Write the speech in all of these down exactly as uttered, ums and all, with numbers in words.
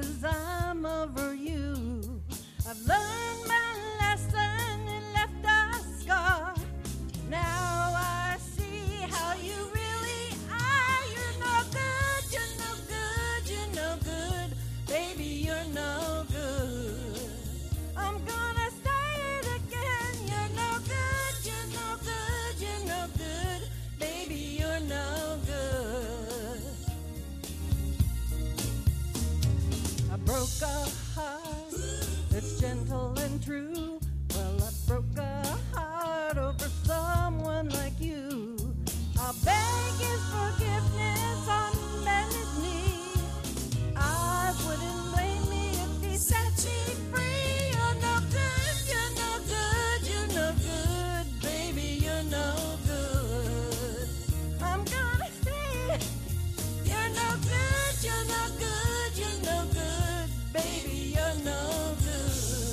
'cause I'm over you. I've learned my lesson and left a scar. Now I see how you really are. You're no good, you're no good, you're no good. Baby, you're no good. I'm gonna say it again. You're no good, you're no good, you're no good. Baby, you're no good. I broke a heart that's gentle and true. Well, I broke a heart over someone like you. I'll beg his forgiveness on bended knee. I wouldn't blame me if he set me free. You're no good, you're no good, you're no good. Baby, you're no good. I'm gonna say it. You're no good, you're no good, you're no good. Baby, you're no good.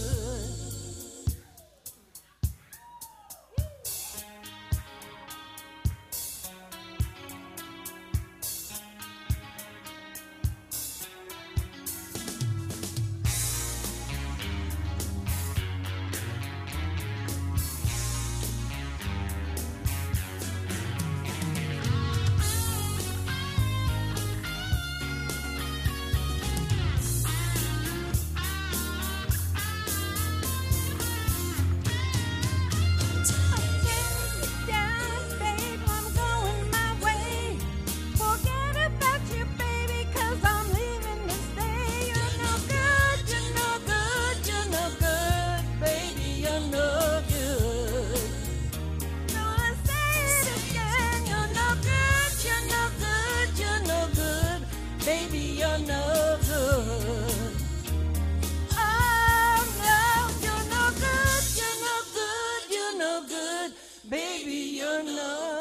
Baby, you're no good. Oh, no, you're no good, you're no good, you're no good. Baby, you're no